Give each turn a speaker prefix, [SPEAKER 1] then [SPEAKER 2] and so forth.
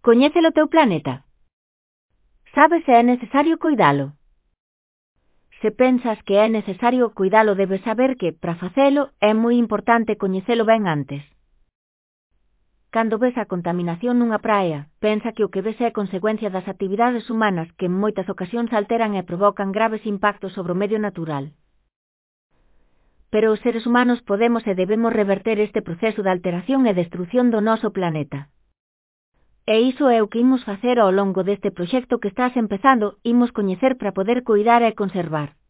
[SPEAKER 1] Coñécelo teu planeta? Sabes se é necesario cuidalo? Se pensas que é necesario cuidalo, debes saber que, para facelo, é moi importante coñecelo ben antes. Cando ves a contaminación nunha praia, pensa que o que ves é consecuencia das actividades humanas que en moitas ocasións alteran e provocan graves impactos sobre o medio natural. Pero os seres humanos podemos e debemos reverter este proceso de alteración e destrución do noso planeta. E iso é o que imos facer ao longo deste proxecto que estás empezando, imos coñecer para poder cuidar e conservar.